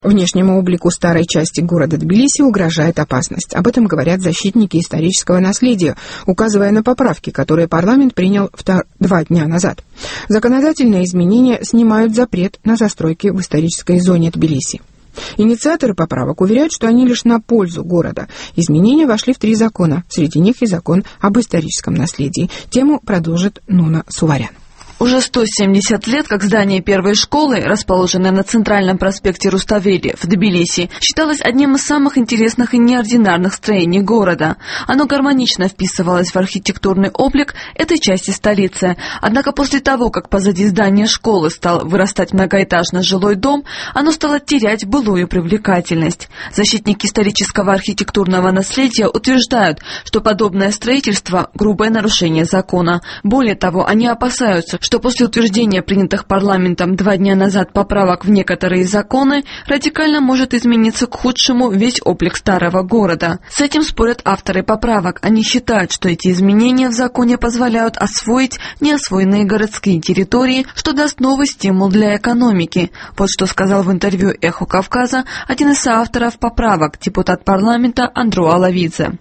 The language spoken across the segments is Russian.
Внешнему облику старой части города Тбилиси угрожает опасность. Об этом говорят защитники исторического наследия, указывая на поправки, которые парламент принял 2 дня назад. Законодательные изменения снимают запрет на застройки в исторической зоне Тбилиси. Инициаторы поправок уверяют, что они лишь на пользу города. Изменения вошли в 3 закона, среди них и закон об историческом наследии. Тему продолжит Нуна Суварян. Уже 170 лет, как здание первой школы, расположенное на центральном проспекте Руставели в Тбилиси, считалось одним из самых интересных и неординарных строений города. Оно гармонично вписывалось в архитектурный облик этой части столицы. Однако после того, как позади здания школы стал вырастать многоэтажный жилой дом, оно стало терять былую привлекательность. Защитники исторического архитектурного наследия утверждают, что подобное строительство – грубое нарушение закона. Более того, они опасаются, что после утверждения принятых парламентом 2 дня назад поправок в некоторые законы радикально может измениться к худшему весь облик старого города. С этим спорят авторы поправок. Они считают, что эти изменения в законе позволяют освоить неосвоенные городские территории, что даст новый стимул для экономики. Вот что сказал в интервью «Эхо Кавказа» один из соавторов поправок, депутат парламента Андру Алавидзе.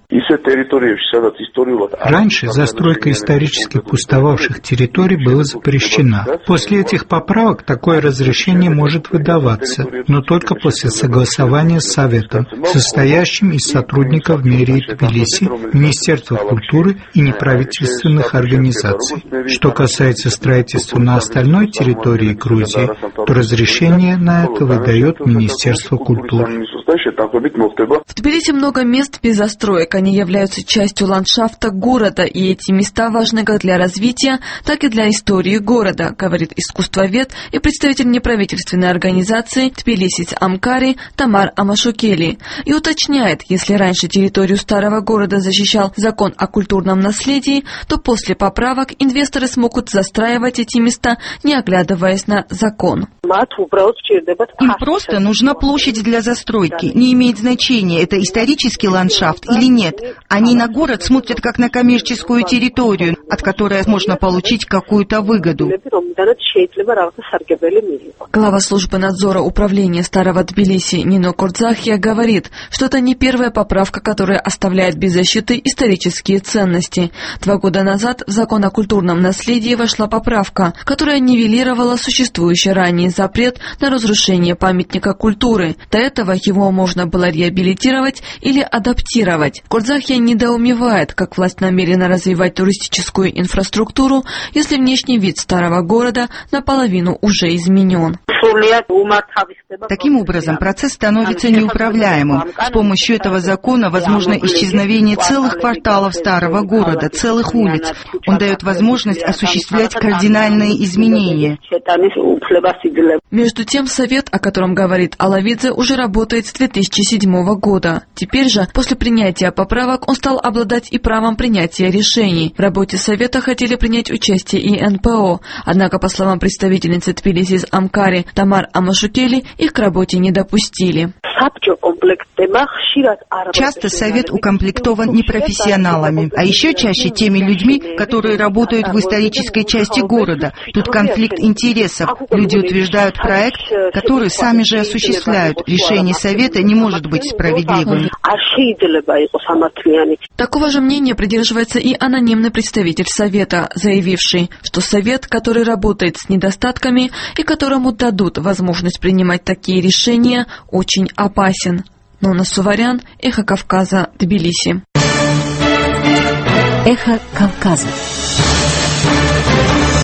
Раньше застройка исторически пустовавших территорий была запрещена. После этих поправок такое разрешение может выдаваться, но только после согласования с Советом, состоящим из сотрудников мэрии Тбилиси, Министерства культуры и неправительственных организаций. Что касается строительства на остальной территории Грузии, то разрешение на это выдает Министерство культуры. В Тбилиси много мест без застроек. Они являются частью ландшафта города, и эти места важны как для развития, так и для истории города, говорит искусствовед и представитель неправительственной организации Тбилисис Амкари Тамар Амашукели. И уточняет, если раньше территорию старого города защищал закон о культурном наследии, то после поправок инвесторы смогут застраивать эти места, не оглядываясь на закон. Им просто нужна площадь для застройки. Не имеет значения, это исторический ландшафт или нет. Они на город смотрят как на коммерческую территорию, от которой можно получить какую-то выгоду. Глава службы надзора управления старого Тбилиси Нино Кордзахия говорит, что это не первая поправка, которая оставляет без защиты исторические ценности. 2 года назад в закон о культурном наследии вошла поправка, которая нивелировала существующий ранее запрет на разрушение памятника культуры. До этого его можно было реабилитировать или адаптировать. Кордзахия недоумевает, как власть намерена развивать туристическую инфраструктуру, если внешний вид старого города наполовину уже изменен. Таким образом, процесс становится неуправляемым. С помощью этого закона возможно исчезновение целых кварталов старого города, целых улиц. Он дает возможность осуществлять кардинальные изменения. Между тем, совет, о котором говорит Алавидзе, уже работает с 2007 года. Теперь же, после принятия поправок, он стал обладать и правом принятия решений. В работе совета хотели принять участие и НПО. Однако, по словам представительницы Тбилисис Амкари Тамар Амашукели, их к работе не допустили. Часто совет укомплектован непрофессионалами, а еще чаще теми людьми, которые работают в исторической части города. Тут конфликт интересов. Люди утверждают проект, который сами же осуществляют. Решение совета не может быть справедливым. Такого же мнения придерживается и анонимный представитель совета, заявивший, что совет, который работает с недостатками и которому дадут возможность принимать такие решения, очень опасен. Нуна Суварян, Эхо Кавказа, Тбилиси. Эхо Кавказа.